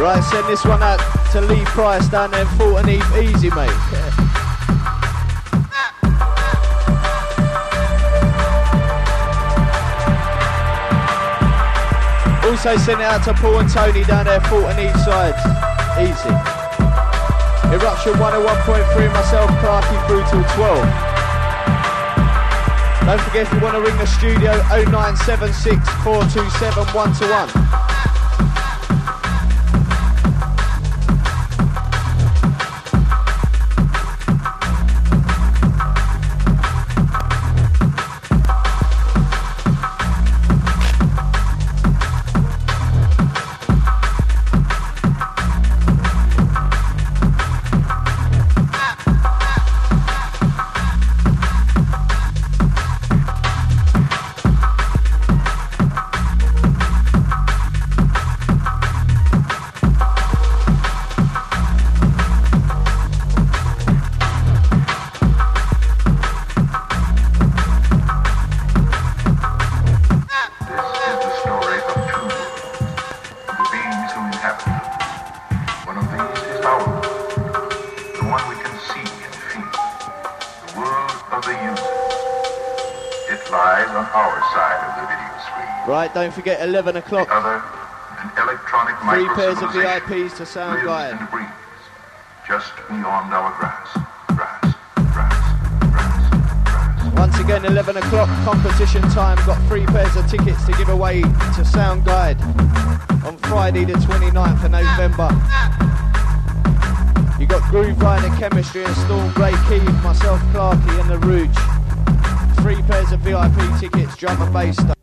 Right, send this one out to Lee Price down there in Fulton Heath. Easy, mate. Also send it out to Paul and Tony down there, Fulton Heath side. Easy. Eruption 101.3, myself, Clarky, through till 12. Don't forget, if you want to ring the studio, 0976 427 121. Right, don't forget 11 o'clock. Three pairs of VIPs to Sound Guide. Just beyond our grass. Once again, 11 o'clock competition time. Got 3 pairs of tickets to give away to Sound Guide on Friday the 29th of November. You got Groove Rider, Chemistry and Storm, Grey Keith, myself, Clarky and The Rouge. 3 pairs of VIP tickets, drum and bass stuff.